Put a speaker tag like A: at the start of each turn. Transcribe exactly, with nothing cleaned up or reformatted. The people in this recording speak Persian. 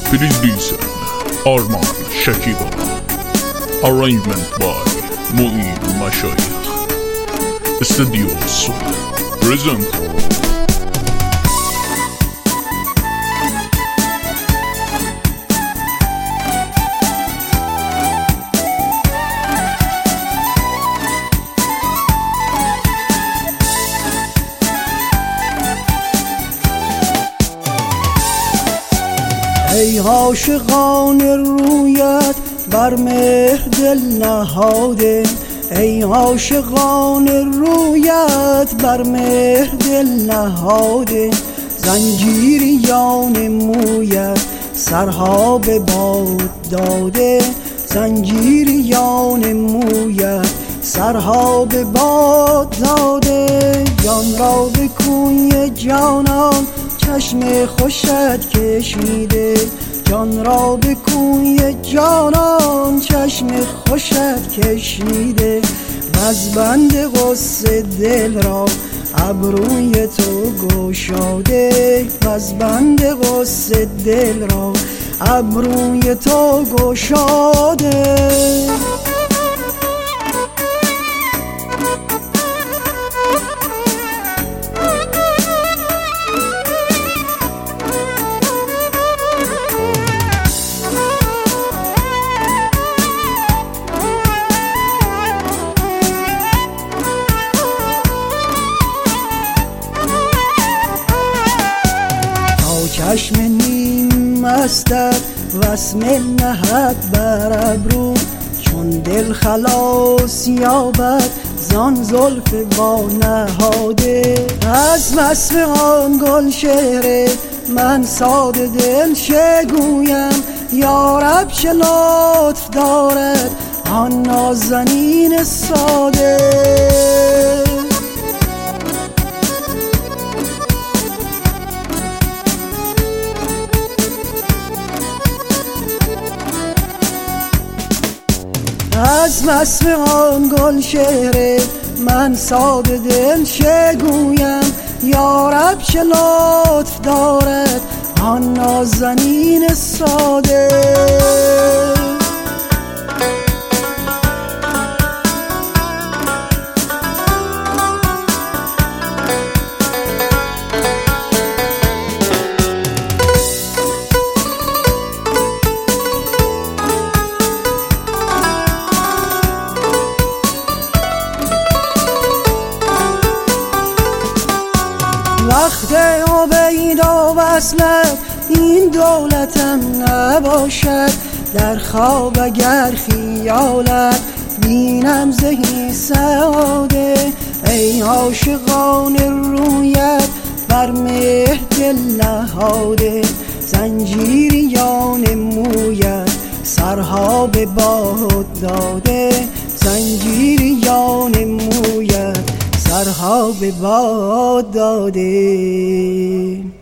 A: Please listen. Arman Shakiba. Arrangement by Mu'in Mashayikh. Studio Soul. Present.
B: ای عاشقان رویت بر مهر دل نهاده، ای عاشقان رویت بر مهر دل نهاده، زنجیریان مویت سرها به باد داده، زنجیریان مویت سرها به باد داده. جان را به کوی جانان چشم خوشت کشیده، جان را به کوی جانان چشم خوشت کشیده، وز بند غصه دل را ابروی تو گشاده، وز بند غصه دل را ابروی تو گشاده. چشم نیم مستت وسمل نهد بر ابرو، چون دل خلاص یابد زان زلف با نهاده. از وصف آن گل شعر من ساده دل چه گویم، یارب چه لطف دارد آن نازنین ساده. از وصف آن گل شعر من ساده دل چه گویم، یارب چه لطف دارد آن نازنین ساده. وقت عبید و وصلت این دولتم نباشد، در خواب اگر خیالت بینم زهی سعاده. ای عاشقان رویت بر مهر دل نهاده، زنجیریان مویت سرها به باد داده، زنجیریان مویت سرها به باد داده.